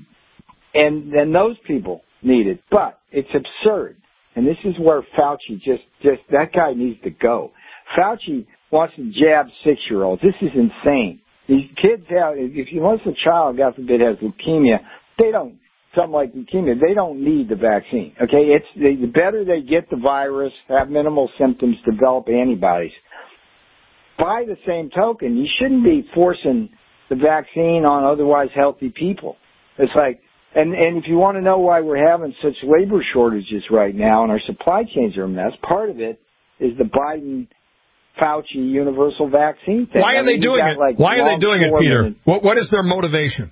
and then those people need it. But it's absurd. And this is where Fauci just, just, that guy needs to go. Fauci wants to jab six-year-olds. This is insane. These kids have, if you once a child, God forbid, has leukemia, they don't, something like leukemia, they don't need the vaccine. Okay, it's the, the better they get the virus, have minimal symptoms, develop antibodies. By the same token, you shouldn't be forcing the vaccine on otherwise healthy people. It's like, and and if you want to know why we're having such labor shortages right now and our supply chains are a mess, part of it is the Biden Fauci universal vaccine thing. Why are I mean, they doing it? Like why are they doing it, Peter? What what is their motivation?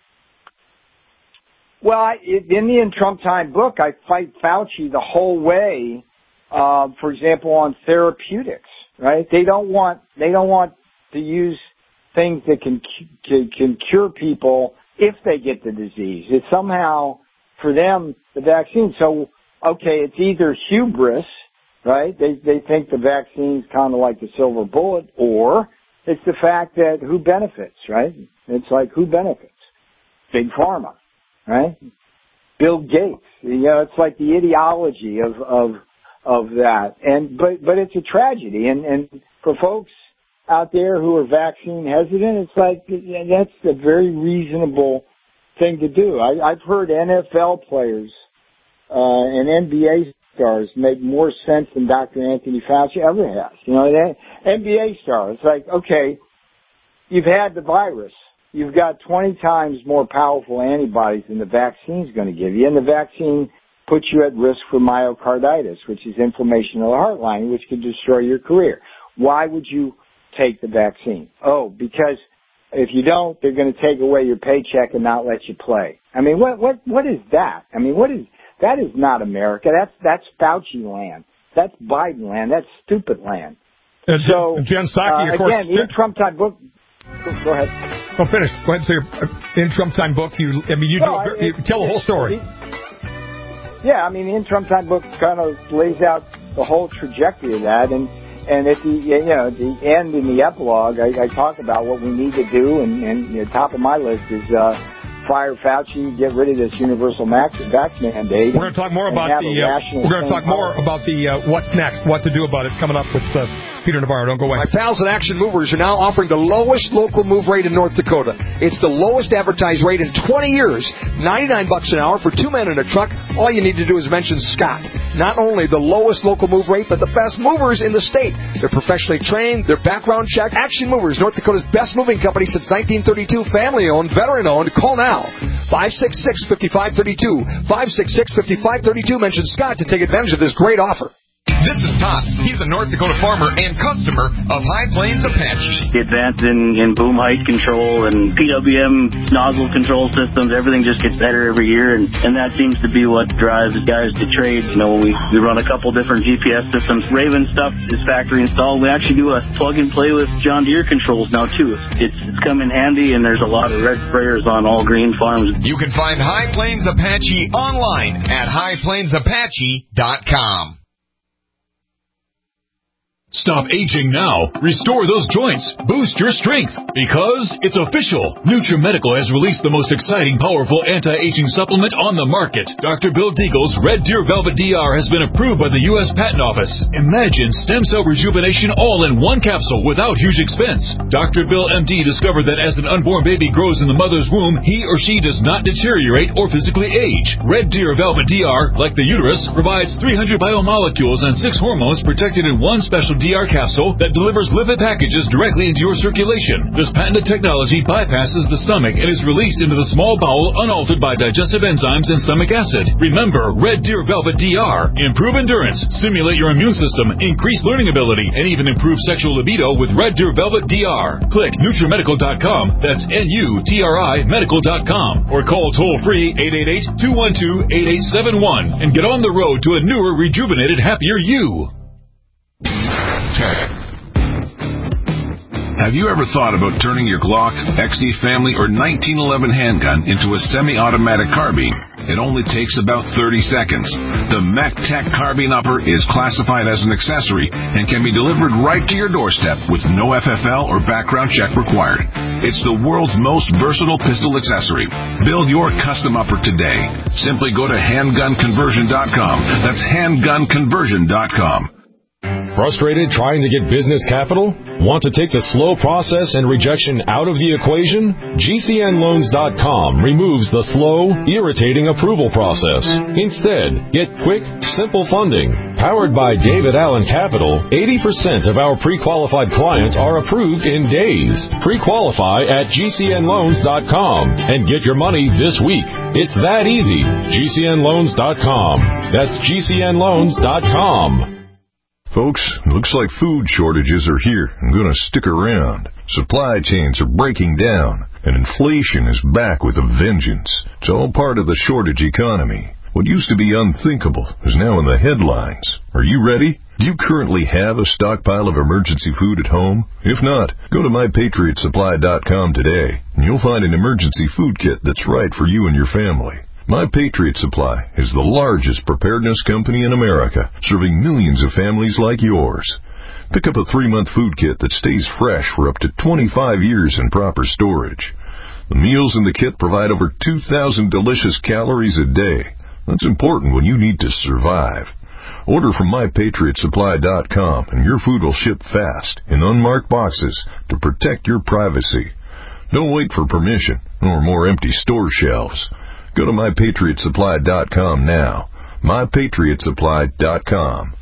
Well, I, in the In Trump Time book, I fight Fauci the whole way. Uh, for example, on therapeutics, right? They don't want they don't want to use things that can can, can cure people if they get the disease. It's somehow for them the vaccine. So, okay, it's either hubris, right? They they think the vaccine's kind of like the silver bullet, or it's the fact that who benefits, right? It's like who benefits? Big Pharma. Right? Bill Gates. You know, it's like the ideology of, of, of that. And, but, but it's a tragedy. And, and for folks out there who are vaccine hesitant, it's like, that's a very reasonable thing to do. I, I've heard N F L players, uh, and N B A stars make more sense than Doctor Anthony Fauci ever has. You know, that N B A star, it's like, okay, you've had the virus. You've got twenty times more powerful antibodies than the vaccine's going to give you. And the vaccine puts you at risk for myocarditis, which is inflammation of the heart lining, which could destroy your career. Why would you take the vaccine? Oh, because if you don't, they're going to take away your paycheck and not let you play. I mean, what, what, what is that? I mean, what is, that is not America. That's, that's Fauci land. That's Biden land. That's stupid land. And so, Jen Psaki, uh, of course. Again, in Trump time book, go, go ahead. Well, finish. Go ahead and say your In Trump Time book. You, I mean, you, well, do, you it, tell the whole story. It, yeah, I mean, the In Trump Time book kind of lays out the whole trajectory of that, and and at the you know at the end in the epilogue, I, I talk about what we need to do, and and you know, top of my list is uh, fire Fauci, get rid of this universal max vax mandate. We're going to talk more about the. Uh, we're going to talk more about the uh, what's next, what to do about it. Coming up with uh, Peter Navarro. Don't go away. My pals at Action Movers are now offering the lowest local move rate in North Dakota. It's the lowest advertised rate in twenty years. ninety-nine bucks an hour for two men in a truck. All you need to do is mention Scott. Not only the lowest local move rate, but the best movers in the state. They're professionally trained. They're background checked. Action Movers, North Dakota's best moving company since nineteen thirty-two. Family-owned, veteran-owned. Call now. five six six, five five three two. five six six, five five three two. Mention Scott to take advantage of this great offer. This is Todd. He's a North Dakota farmer and customer of High Plains Apache. The advance in, in boom height control and P W M nozzle control systems, everything just gets better every year, and, and that seems to be what drives guys to trade. You know, when we, we run a couple different G P S systems. Raven stuff is factory installed. We actually do a plug and play with John Deere controls now, too. It's, it's come in handy, and there's a lot of red sprayers on all green farms. You can find High Plains Apache online at high plains apache dot com. Stop aging now. Restore those joints. Boost your strength. Because it's official. NutriMedical has released the most exciting, powerful anti-aging supplement on the market. Doctor Bill Deagle's Red Deer Velvet D R has been approved by the U S Patent Office. Imagine stem cell rejuvenation all in one capsule without huge expense. Doctor Bill M D discovered that as an unborn baby grows in the mother's womb, he or she does not deteriorate or physically age. Red Deer Velvet D R, like the uterus, provides three hundred biomolecules and six hormones protected in one special D R capsule that delivers lipid packages directly into your circulation. This patented technology bypasses the stomach and is released into the small bowel unaltered by digestive enzymes and stomach acid. Remember, Red Deer Velvet D R. Improve endurance, stimulate your immune system, increase learning ability, and even improve sexual libido with Red Deer Velvet D R. Click NutriMedical dot com. That's N U T R I medical dot com. Or call toll-free eight eight eight, two one two, eight eight seven one and get on the road to a newer, rejuvenated, happier you. Have you ever thought about turning your Glock, X D Family, or nineteen eleven handgun into a semi-automatic carbine? It only takes about thirty seconds. The MacTac Carbine Upper is classified as an accessory and can be delivered right to your doorstep with no F F L or background check required. It's the world's most versatile pistol accessory. Build your custom upper today. Simply go to handgun conversion dot com. That's handgun conversion dot com. Frustrated trying to get business capital? Want to take the slow process and rejection out of the equation? G C N loans dot com removes the slow, irritating approval process. Instead, get quick, simple funding. Powered by David Allen Capital, eighty percent of our pre-qualified clients are approved in days. Pre-qualify at G C N loans dot com and get your money this week. It's that easy. G C N loans dot com. That's G C N loans dot com. Folks, looks like food shortages are here and going to stick around. Supply chains are breaking down, and inflation is back with a vengeance. It's all part of the shortage economy. What used to be unthinkable is now in the headlines. Are you ready? Do you currently have a stockpile of emergency food at home? If not, go to my patriot supply dot com today, and you'll find an emergency food kit that's right for you and your family. My Patriot Supply is the largest preparedness company in America, serving millions of families like yours. Pick up a three-month food kit that stays fresh for up to twenty-five years in proper storage. The meals in the kit provide over two thousand delicious calories a day. That's important when you need to survive. Order from my patriot supply dot com and your food will ship fast in unmarked boxes to protect your privacy. Don't wait for permission or more empty store shelves. Go to my patriot supply dot com now. my patriot supply dot com.